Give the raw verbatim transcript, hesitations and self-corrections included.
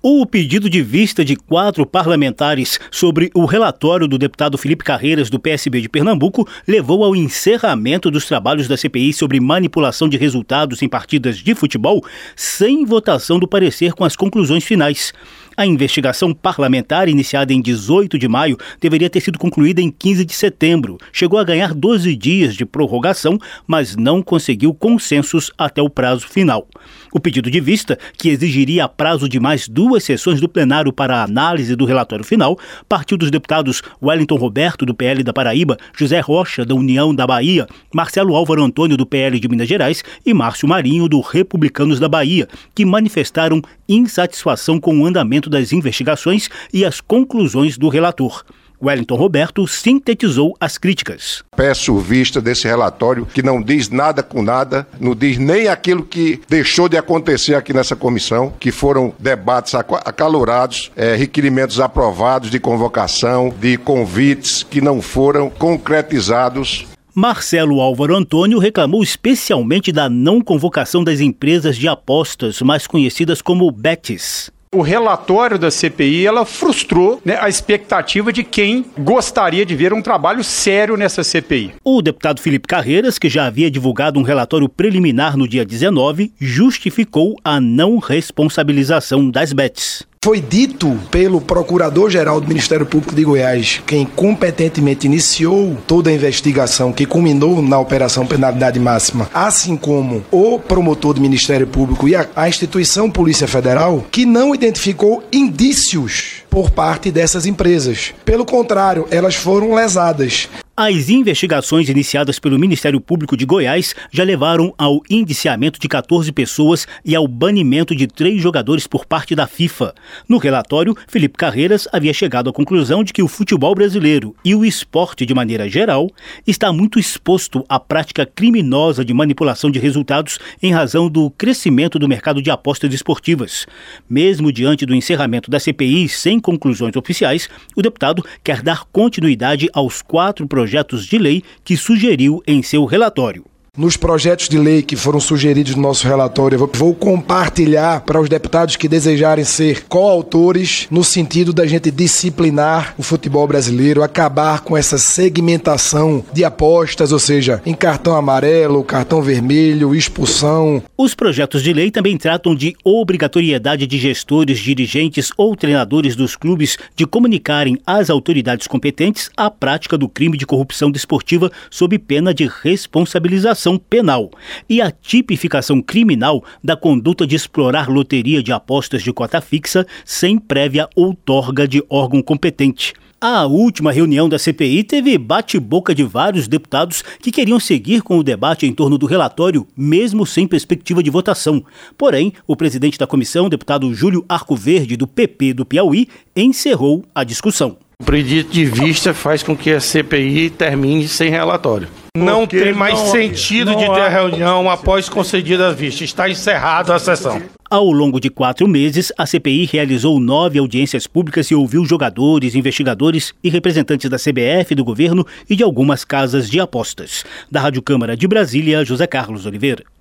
O pedido de vista de quatro parlamentares sobre o relatório do deputado Felipe Carreiras, do P S B de Pernambuco, levou ao encerramento dos trabalhos da C P I sobre manipulação de resultados em partidas de futebol, sem votação do parecer com as conclusões finais. A investigação parlamentar, iniciada em dezoito de maio, deveria ter sido concluída em quinze de setembro. Chegou a ganhar doze dias de prorrogação, mas não conseguiu consensos até o prazo final. O pedido de vista, que exigiria prazo de mais duas sessões do plenário para a análise do relatório final, partiu dos deputados Wellington Roberto, do P L da Paraíba, José Rocha, da União da Bahia, Marcelo Álvaro Antônio, do P L de Minas Gerais e Márcio Marinho, do Republicanos da Bahia, que manifestaram insatisfação com o andamento das investigações e as conclusões do relator. Wellington Roberto sintetizou as críticas. Peço vista desse relatório que não diz nada com nada, não diz nem aquilo que deixou de acontecer aqui nessa comissão, que foram debates acalorados, é, requerimentos aprovados de convocação, de convites que não foram concretizados. Marcelo Álvaro Antônio reclamou especialmente da não convocação das empresas de apostas, mais conhecidas como bets. O relatório da C P I, ela frustrou, né, a expectativa de quem gostaria de ver um trabalho sério nessa C P I. O deputado Felipe Carreiras, que já havia divulgado um relatório preliminar no dia dezenove, justificou a não responsabilização das bets. Foi dito pelo Procurador-Geral do Ministério Público de Goiás, quem competentemente iniciou toda a investigação que culminou na Operação Penalidade Máxima, assim como o promotor do Ministério Público e a, a instituição Polícia Federal, que não identificou indícios por parte dessas empresas. Pelo contrário, elas foram lesadas. As investigações iniciadas pelo Ministério Público de Goiás já levaram ao indiciamento de catorze pessoas e ao banimento de três jogadores por parte da FIFA. No relatório, Felipe Carreiras havia chegado à conclusão de que o futebol brasileiro e o esporte de maneira geral está muito exposto à prática criminosa de manipulação de resultados em razão do crescimento do mercado de apostas esportivas. Mesmo diante do encerramento da C P I sem conclusões oficiais, o deputado quer dar continuidade aos quatro projetos projetos de lei que sugeriu em seu relatório. Nos projetos de lei que foram sugeridos no nosso relatório, eu vou compartilhar para os deputados que desejarem ser coautores no sentido da gente disciplinar o futebol brasileiro, acabar com essa segmentação de apostas, ou seja, em cartão amarelo, cartão vermelho, expulsão. Os projetos de lei também tratam de obrigatoriedade de gestores, dirigentes ou treinadores dos clubes de comunicarem às autoridades competentes a prática do crime de corrupção desportiva sob pena de responsabilização penal e a tipificação criminal da conduta de explorar loteria de apostas de cota fixa sem prévia outorga de órgão competente. A última reunião da C P I teve bate-boca de vários deputados que queriam seguir com o debate em torno do relatório, mesmo sem perspectiva de votação. Porém, o presidente da comissão, deputado Júlio Arcoverde, do P P do Piauí, encerrou a discussão. O pedido de vista faz com que a C P I termine sem relatório. Não Porque tem mais não, sentido não de ter há... reunião após concedida a vista. Está encerrada a sessão. Ao longo de quatro meses, a C P I realizou nove audiências públicas e ouviu jogadores, investigadores e representantes da C B F, do governo e de algumas casas de apostas. Da Rádio Câmara de Brasília, José Carlos Oliveira.